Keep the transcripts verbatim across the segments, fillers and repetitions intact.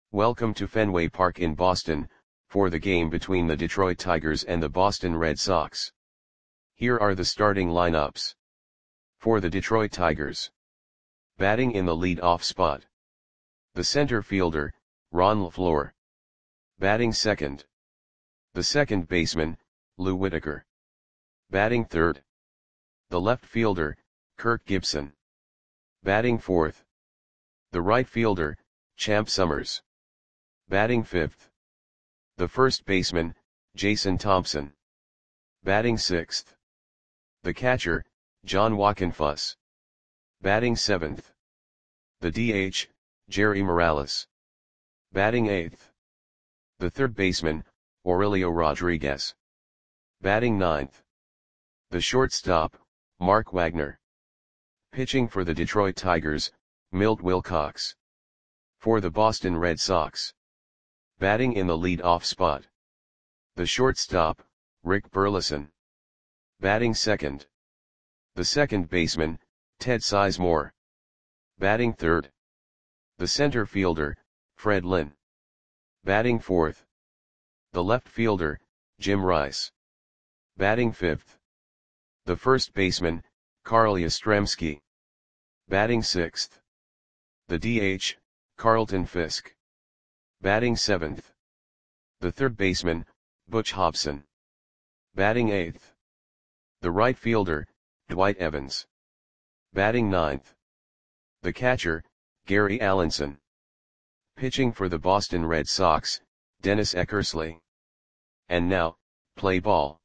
Welcome to Fenway Park in Boston, for the game between the Detroit Tigers and the Boston Red Sox. Here are the starting lineups. For the Detroit Tigers. Batting in the lead-off spot. The center fielder, Ron LeFlore. Batting second. The second baseman, Lou Whitaker. Batting third. The left fielder, Kirk Gibson. Batting fourth. The right fielder, Champ Summers. Batting fifth. The first baseman, Jason Thompson. Batting sixth. The catcher, John Wockenfuss. Batting seventh. The D H, Jerry Morales. Batting eighth. The third baseman, Aurelio Rodriguez. Batting ninth. The shortstop, Mark Wagner. Pitching for the Detroit Tigers, Milt Wilcox. For the Boston Red Sox. Batting in the lead-off spot. The shortstop, Rick Burleson. Batting second. The second baseman, Ted Sizemore. Batting third. The center fielder, Fred Lynn. Batting fourth. The left fielder, Jim Rice. Batting fifth. The first baseman, Carl Yastrzemski. Batting sixth. The D H, Carlton Fisk. Batting seventh. The third baseman, Butch Hobson. Batting eighth. The right fielder, Dwight Evans. Batting ninth. The catcher, Gary Allenson. Pitching for the Boston Red Sox, Dennis Eckersley. And now, play ball.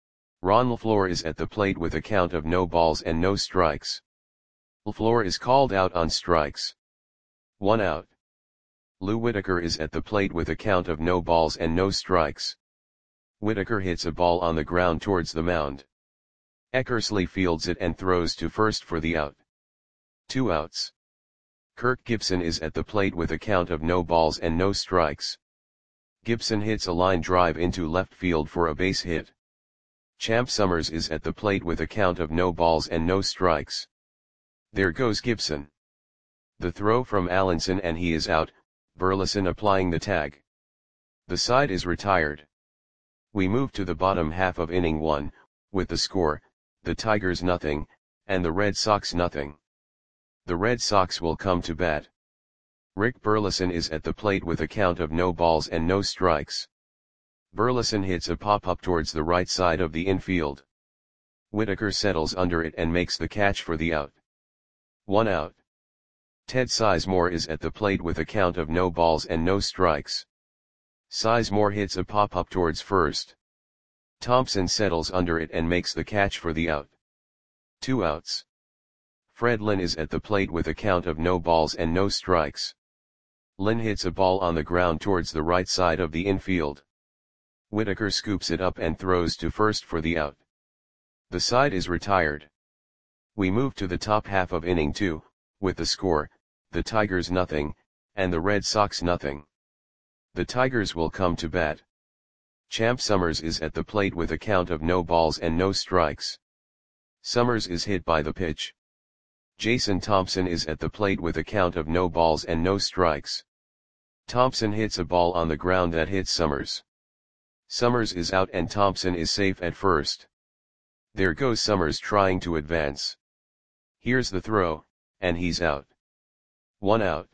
Ron LeFlore is at the plate with a count of no balls and no strikes. LeFlore is called out on strikes. One out. Lou Whitaker is at the plate with a count of no balls and no strikes. Whitaker hits a ball on the ground towards the mound. Eckersley fields it and throws to first for the out. Two outs. Kirk Gibson is at the plate with a count of no balls and no strikes. Gibson hits a line drive into left field for a base hit. Champ Summers is at the plate with a count of no balls and no strikes. There goes Gibson. The throw from Allenson and he is out, Burleson applying the tag. The side is retired. We move to the bottom half of inning one, with the score, the Tigers nothing, and the Red Sox nothing. The Red Sox will come to bat. Rick Burleson is at the plate with a count of no balls and no strikes. Burleson hits a pop-up towards the right side of the infield. Whitaker settles under it and makes the catch for the out. One out. Ted Sizemore is at the plate with a count of no balls and no strikes. Sizemore hits a pop-up towards first. Thompson settles under it and makes the catch for the out. Two outs. Fred Lynn is at the plate with a count of no balls and no strikes. Lynn hits a ball on the ground towards the right side of the infield. Whitaker scoops it up and throws to first for the out. The side is retired. We move to the top half of inning two, with the score, the Tigers nothing, and the Red Sox nothing. The Tigers will come to bat. Champ Summers is at the plate with a count of no balls and no strikes. Summers is hit by the pitch. Jason Thompson is at the plate with a count of no balls and no strikes. Thompson hits a ball on the ground that hits Summers. Summers is out and Thompson is safe at first. There goes Summers trying to advance. Here's the throw, and he's out. One out.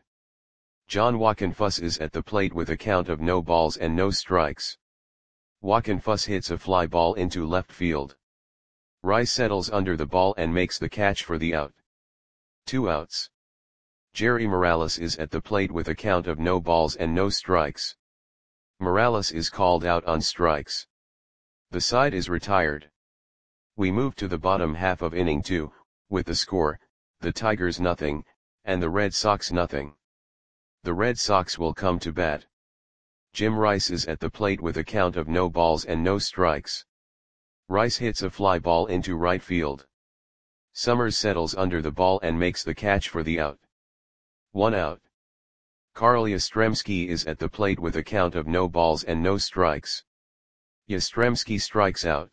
John Wockenfuss is at the plate with a count of no balls and no strikes. Wockenfuss hits a fly ball into left field. Rice settles under the ball and makes the catch for the out. Two outs. Jerry Morales is at the plate with a count of no balls and no strikes. Morales is called out on strikes. The side is retired. We move to the bottom half of inning two, with the score, the Tigers nothing, and the Red Sox nothing. The Red Sox will come to bat. Jim Rice is at the plate with a count of no balls and no strikes. Rice hits a fly ball into right field. Summers settles under the ball and makes the catch for the out. One out. Carl Yastrzemski is at the plate with a count of no balls and no strikes. Yastrzemski strikes out.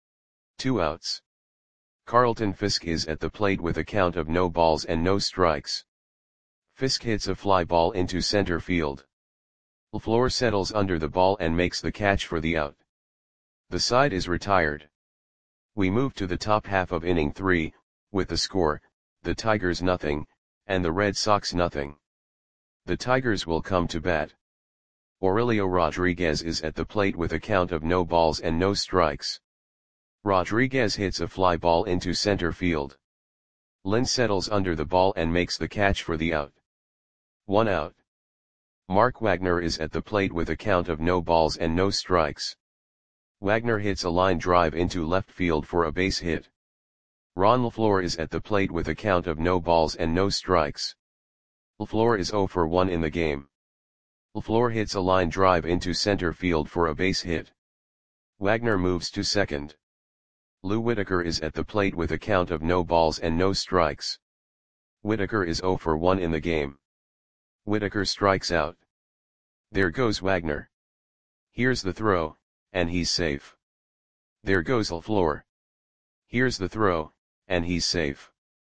Two outs. Carlton Fisk is at the plate with a count of no balls and no strikes. Fisk hits a fly ball into center field. Floor settles under the ball and makes the catch for the out. The side is retired. We move to the top half of inning three, with the score, the Tigers nothing, and the Red Sox nothing. The Tigers will come to bat. Aurelio Rodriguez is at the plate with a count of no balls and no strikes. Rodriguez hits a fly ball into center field. Lynn settles under the ball and makes the catch for the out. One out. Mark Wagner is at the plate with a count of no balls and no strikes. Wagner hits a line drive into left field for a base hit. Ron LaFleur is at the plate with a count of no balls and no strikes. LaFleur is zero for one in the game. LaFleur hits a line drive into center field for a base hit. Wagner moves to second. Lou Whitaker is at the plate with a count of no balls and no strikes. Whitaker is zero for one in the game. Whitaker strikes out. There goes Wagner. Here's the throw, and he's safe. There goes LaFleur. Here's the throw, and he's safe.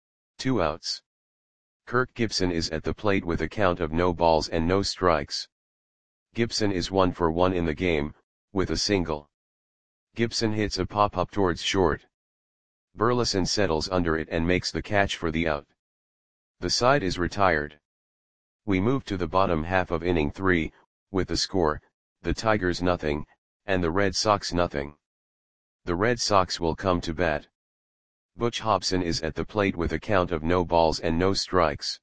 Two outs. Kirk Gibson is at the plate with a count of no balls and no strikes. Gibson is one for one in the game, with a single. Gibson hits a pop-up towards short. Burleson settles under it and makes the catch for the out. The side is retired. We move to the bottom half of inning three, with the score, the Tigers nothing, and the Red Sox nothing. The Red Sox will come to bat. Butch Hobson is at the plate with a count of no balls and no strikes.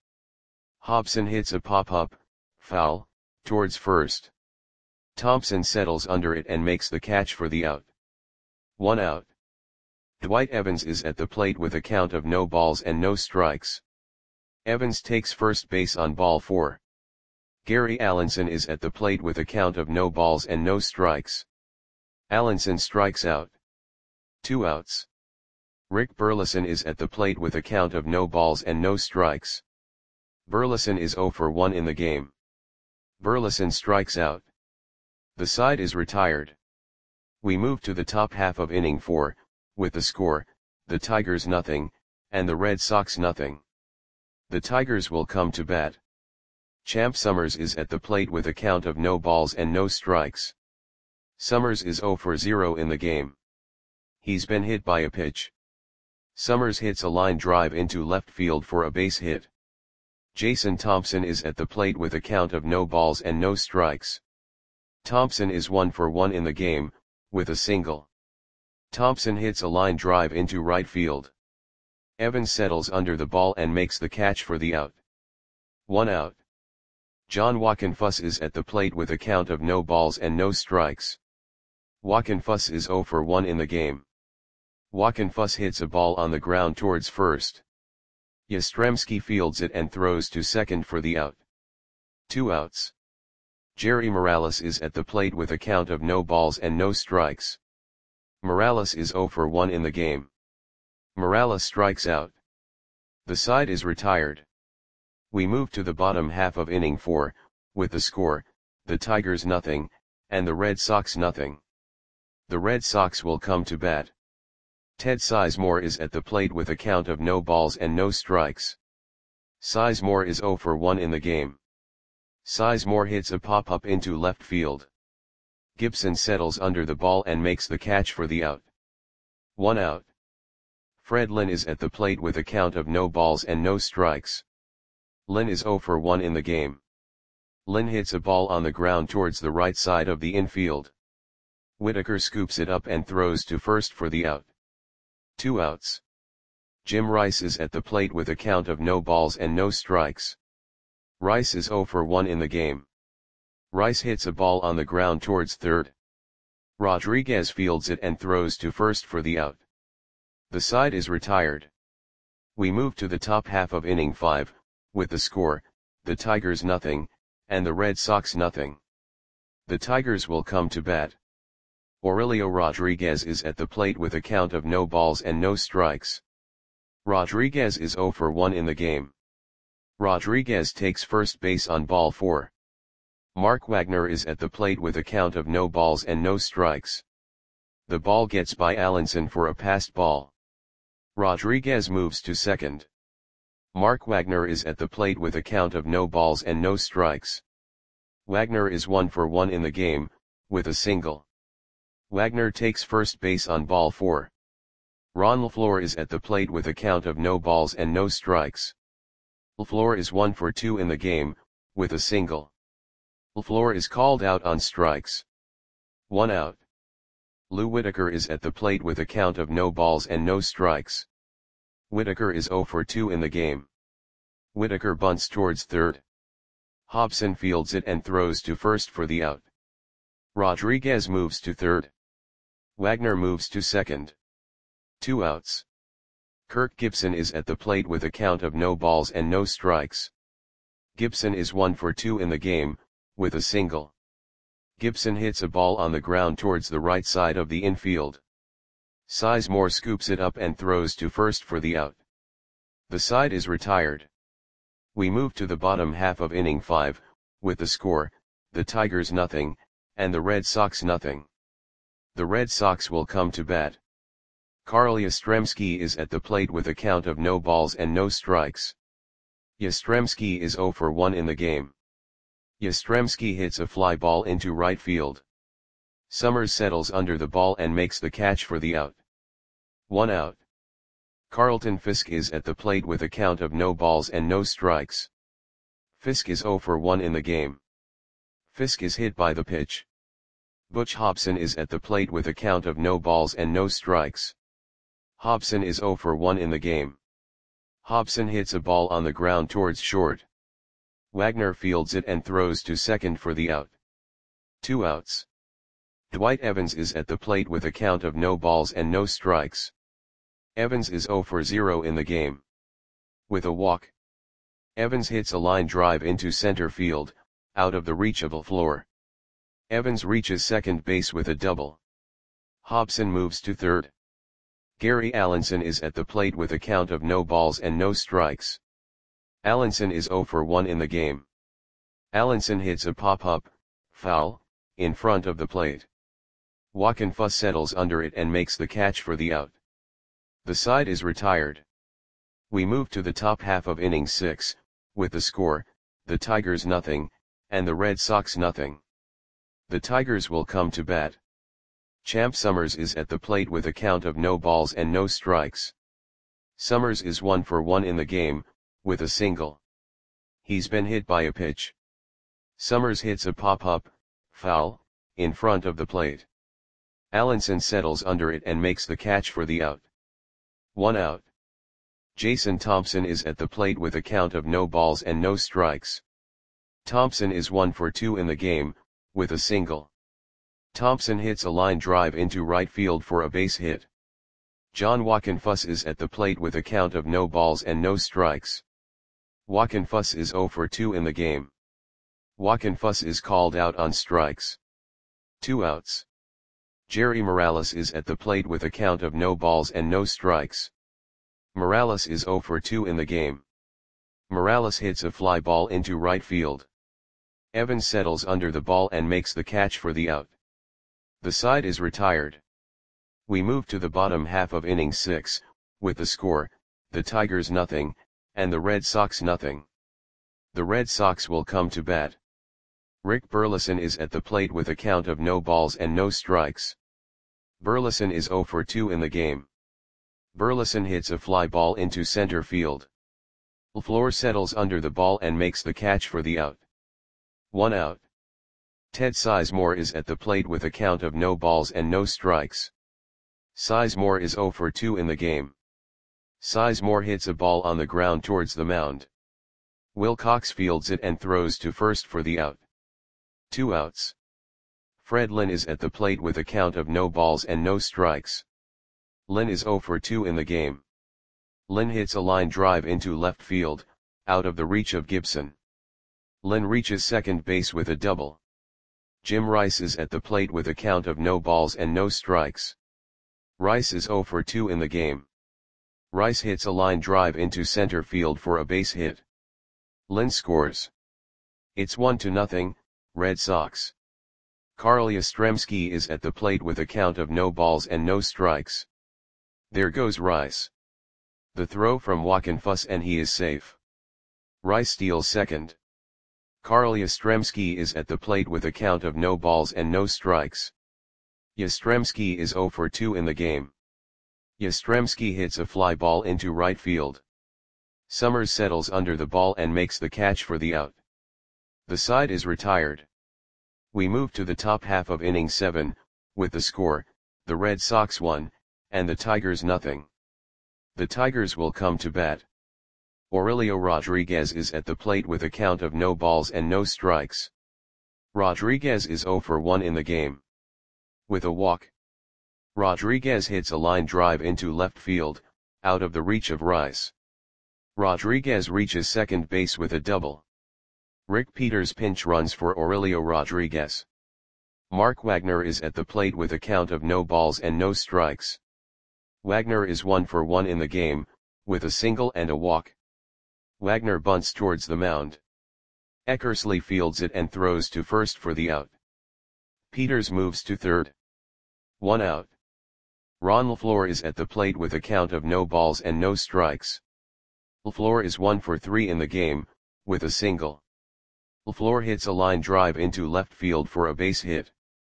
Hobson hits a pop-up, foul, towards first. Thompson settles under it and makes the catch for the out. One out. Dwight Evans is at the plate with a count of no balls and no strikes. Evans takes first base on ball four. Gary Allenson is at the plate with a count of no balls and no strikes. Allenson strikes out. Two outs. Rick Burleson is at the plate with a count of no balls and no strikes. Burleson is zero for one in the game. Burleson strikes out. The side is retired. We move to the top half of inning four, with the score, the Tigers nothing, and the Red Sox nothing. The Tigers will come to bat. Champ Summers is at the plate with a count of no balls and no strikes. Summers is zero for zero in the game. He's been hit by a pitch. Summers hits a line drive into left field for a base hit. Jason Thompson is at the plate with a count of no balls and no strikes. Thompson is one for one in the game, with a single. Thompson hits a line drive into right field. Evans settles under the ball and makes the catch for the out. One out. John Wockenfuss is at the plate with a count of no balls and no strikes. Wockenfuss is zero for one in the game. Wockenfuss hits a ball on the ground towards first. Yastrzemski fields it and throws to second for the out. Two outs. Jerry Morales is at the plate with a count of no balls and no strikes. Morales is zero for one in the game. Morales strikes out. The side is retired. We move to the bottom half of inning four, with the score, the Tigers nothing, and the Red Sox nothing. The Red Sox will come to bat. Ted Sizemore is at the plate with a count of no balls and no strikes. Sizemore is zero for one in the game. Sizemore hits a pop-up into left field. Gibson settles under the ball and makes the catch for the out. One out. Fred Lynn is at the plate with a count of no balls and no strikes. Lynn is zero for one in the game. Lynn hits a ball on the ground towards the right side of the infield. Whitaker scoops it up and throws to first for the out. Two outs. Jim Rice is at the plate with a count of no balls and no strikes. Rice is zero for one in the game. Rice hits a ball on the ground towards third. Rodriguez fields it and throws to first for the out. The side is retired. We move to the top half of inning five, with the score, the Tigers nothing, and the Red Sox nothing. The Tigers will come to bat. Aurelio Rodriguez is at the plate with a count of no balls and no strikes. Rodriguez is zero for one in the game. Rodriguez takes first base on ball four. Mark Wagner is at the plate with a count of no balls and no strikes. The ball gets by Allenson for a passed ball. Rodriguez moves to second. Mark Wagner is at the plate with a count of no balls and no strikes. Wagner is one for one in the game, with a single. Wagner takes first base on ball four. Ron LaFleur is at the plate with a count of no balls and no strikes. LaFleur is one for two in the game, with a single. LaFleur is called out on strikes. One out. Lou Whitaker is at the plate with a count of no balls and no strikes. Whitaker is zero for two in the game. Whitaker bunts towards third. Hobson fields it and throws to first for the out. Rodriguez moves to third. Wagner moves to second. Two outs. Kirk Gibson is at the plate with a count of no balls and no strikes. Gibson is one for two in the game, with a single. Gibson hits a ball on the ground towards the right side of the infield. Sizemore scoops it up and throws to first for the out. The side is retired. We move to the bottom half of inning five, with the score, the Tigers nothing, and the Red Sox nothing. The Red Sox will come to bat. Carl Yastrzemski is at the plate with a count of no balls and no strikes. Yastrzemski is zero for one in the game. Yastrzemski hits a fly ball into right field. Summers settles under the ball and makes the catch for the out. One out. Carlton Fisk is at the plate with a count of no balls and no strikes. Fisk is zero for one in the game. Fisk is hit by the pitch. Butch Hobson is at the plate with a count of no balls and no strikes. Hobson is zero for one in the game. Hobson hits a ball on the ground towards short. Wagner fields it and throws to second for the out. Two outs. Dwight Evans is at the plate with a count of no balls and no strikes. Evans is zero for zero in the game. With a walk. Evans hits a line drive into center field, out of the reach of LaFleur. Evans reaches second base with a double. Hobson moves to third. Gary Allenson is at the plate with a count of no balls and no strikes. Allenson is zero for one in the game. Allenson hits a pop-up, foul, in front of the plate. Joaquin Fuss settles under it and makes the catch for the out. The side is retired. We move to the top half of inning six, with the score, the Tigers nothing, and the Red Sox nothing. The Tigers will come to bat. Champ Summers is at the plate with a count of no balls and no strikes. Summers is one for one in the game, with a single. He's been hit by a pitch. Summers hits a pop-up, foul, in front of the plate. Allenson settles under it and makes the catch for the out. One out. Jason Thompson is at the plate with a count of no balls and no strikes. Thompson is one for two in the game, with a single. Thompson hits a line drive into right field for a base hit. John Joaquin Fuss is at the plate with a count of no balls and no strikes. Joaquin Fuss is zero for two in the game. Joaquin Fuss is called out on strikes. Two outs. Jerry Morales is at the plate with a count of no balls and no strikes. Morales is zero for two in the game. Morales hits a fly ball into right field. Evans settles under the ball and makes the catch for the out. The side is retired. We move to the bottom half of inning six, with the score, the Tigers nothing, and the Red Sox nothing. The Red Sox will come to bat. Rick Burleson is at the plate with a count of no balls and no strikes. Burleson is zero for two in the game. Burleson hits a fly ball into center field. LaFleur settles under the ball and makes the catch for the out. One out. Ted Sizemore is at the plate with a count of no balls and no strikes. Sizemore is zero for two in the game. Sizemore hits a ball on the ground towards the mound. Wilcox fields it and throws to first for the out. Two outs. Fred Lynn is at the plate with a count of no balls and no strikes. Lynn is zero for two in the game. Lynn hits a line drive into left field, out of the reach of Gibson. Lynn reaches second base with a double. Jim Rice is at the plate with a count of no balls and no strikes. Rice is zero for two in the game. Rice hits a line drive into center field for a base hit. Lynn scores. It's one to nothing, Red Sox. Carl Yastrzemski is at the plate with a count of no balls and no strikes. There goes Rice. The throw from Joaquin Fuss and he is safe. Rice steals second. Carl Yastrzemski is at the plate with a count of no balls and no strikes. Yastrzemski is zero for two in the game. Yastrzemski hits a fly ball into right field. Summers settles under the ball and makes the catch for the out. The side is retired. We move to the top half of inning seven, with the score, the Red Sox one, and the Tigers nothing. The Tigers will come to bat. Aurelio Rodriguez is at the plate with a count of no balls and no strikes. Rodriguez is zero for one in the game. With a walk, Rodriguez hits a line drive into left field, out of the reach of Rice. Rodriguez reaches second base with a double. Rick Peters pinch runs for Aurelio Rodriguez. Mark Wagner is at the plate with a count of no balls and no strikes. Wagner is one for one in the game, with a single and a walk. Wagner bunts towards the mound. Eckersley fields it and throws to first for the out. Peters moves to third. One out. Ron LaFleur is at the plate with a count of no balls and no strikes. LaFleur is one for three in the game, with a single. LaFleur hits a line drive into left field for a base hit.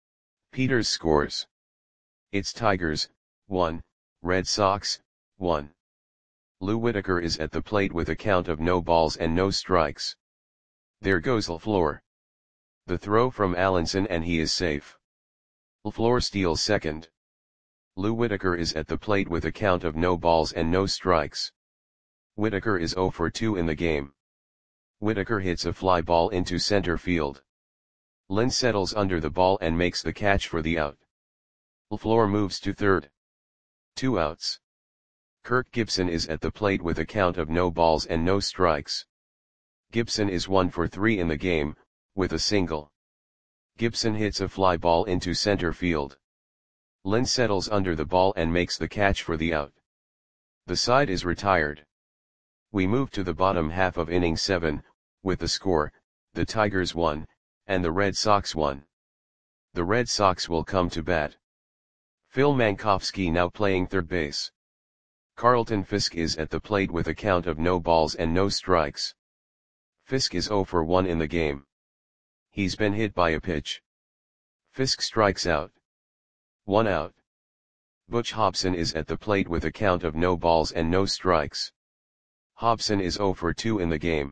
Peters scores. It's Tigers, one, Red Sox, one. Lou Whitaker is at the plate with a count of no balls and no strikes. There goes LaFleur. The throw from Allenson and he is safe. LaFleur steals second. Lou Whitaker is at the plate with a count of no balls and no strikes. Whitaker is zero for two in the game. Whitaker hits a fly ball into center field. Lynn settles under the ball and makes the catch for the out. LaFleur moves to third. Two outs. Kirk Gibson is at the plate with a count of no balls and no strikes. Gibson is one for three in the game, with a single. Gibson hits a fly ball into center field. Lynn settles under the ball and makes the catch for the out. The side is retired. We move to the bottom half of inning seven, with the score, the Tigers one, and the Red Sox one. The Red Sox will come to bat. Phil Mankowski now playing third base. Carlton Fisk is at the plate with a count of no balls and no strikes. Fisk is zero for one in the game. He's been hit by a pitch. Fisk strikes out. One out. Butch Hobson is at the plate with a count of no balls and no strikes. Hobson is zero for two in the game.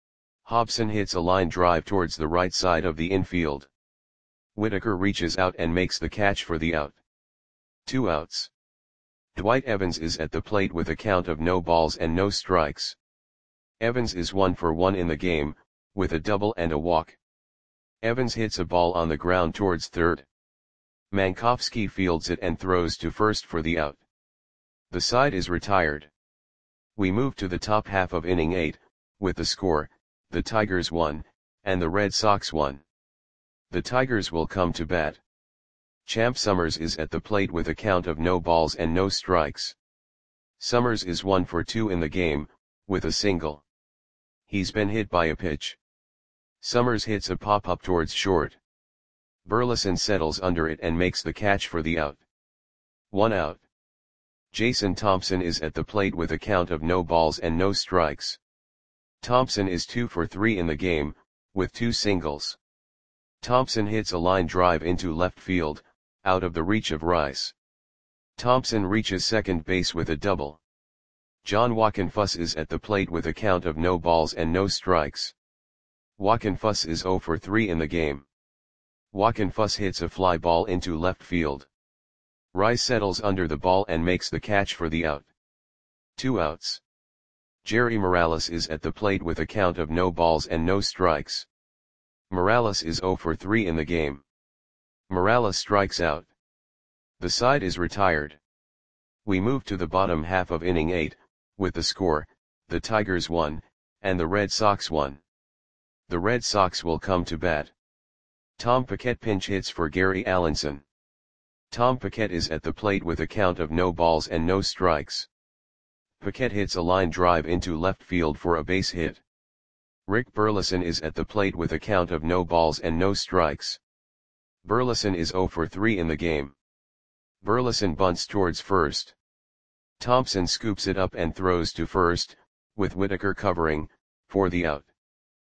Hobson hits a line drive towards the right side of the infield. Whitaker reaches out and makes the catch for the out. Two outs. Dwight Evans is at the plate with a count of no balls and no strikes. Evans is one for one in the game, with a double and a walk. Evans hits a ball on the ground towards third. Mankowski fields it and throws to first for the out. The side is retired. We move to the top half of inning eight, with the score, the Tigers one, and the Red Sox one. The Tigers will come to bat. Champ Summers is at the plate with a count of no balls and no strikes. Summers is one for two in the game, with a single. He's been hit by a pitch. Summers hits a pop-up towards short. Burleson settles under it and makes the catch for the out. One out. Jason Thompson is at the plate with a count of no balls and no strikes. Thompson is two for three in the game, with two singles. Thompson hits a line drive into left field, out of the reach of Rice. Thompson reaches second base with a double. John Wockenfuss is at the plate with a count of no balls and no strikes. Wockenfuss is zero for three in the game. Wockenfuss hits a fly ball into left field. Rice settles under the ball and makes the catch for the out. Two outs. Jerry Morales is at the plate with a count of no balls and no strikes. Morales is zero for three in the game. Morales strikes out. The side is retired. We move to the bottom half of inning eight, with the score, the Tigers one, and the Red Sox one. The Red Sox will come to bat. Tom Paquette pinch hits for Gary Allenson. Tom Paquette is at the plate with a count of no balls and no strikes. Paquette hits a line drive into left field for a base hit. Rick Burleson is at the plate with a count of no balls and no strikes. Burleson is zero for three in the game. Burleson bunts towards first. Thompson scoops it up and throws to first, with Whitaker covering, for the out.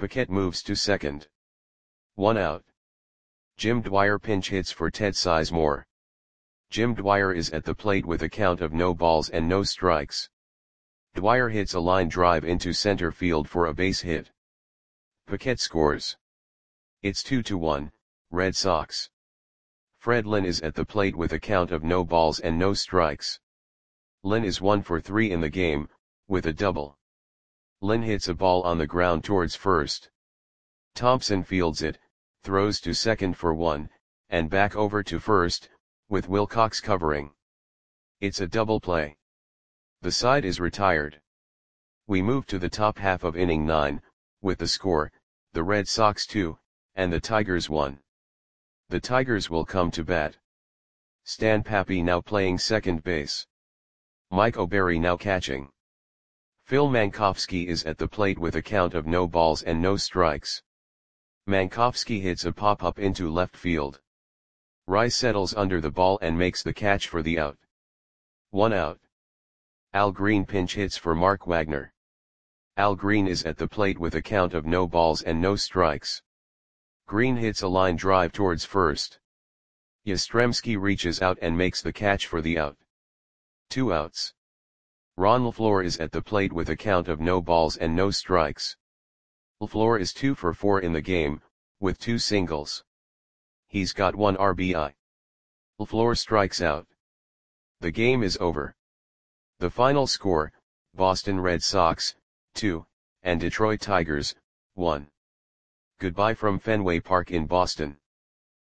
Paquette moves to second. One out. Jim Dwyer pinch hits for Ted Sizemore. Jim Dwyer is at the plate with a count of no balls and no strikes. Dwyer hits a line drive into center field for a base hit. Paquette scores. It's two to one, Red Sox. Fred Lynn is at the plate with a count of no balls and no strikes. Lynn is one for three in the game, with a double. Lynn hits a ball on the ground towards first. Thompson fields it, throws to second for one, and back over to first, with Wilcox covering. It's a double play. The side is retired. We move to the top half of inning nine, with the score, the Red Sox two, and the Tigers one. The Tigers will come to bat. Stan Pappy now playing second base. Mike O'Berry now catching. Phil Mankowski is at the plate with a count of no balls and no strikes. Mankowski hits a pop-up into left field. Rice settles under the ball and makes the catch for the out. One out. Al Green pinch hits for Mark Wagner. Al Green is at the plate with a count of no balls and no strikes. Green hits a line drive towards first. Yastrzemski reaches out and makes the catch for the out. Two outs. Ron LaFleur is at the plate with a count of no balls and no strikes. LaFleur is two for four in the game, with two singles. He's got one R B I. LaFleur strikes out. The game is over. The final score, Boston Red Sox, two, and Detroit Tigers, one. Goodbye from Fenway Park in Boston.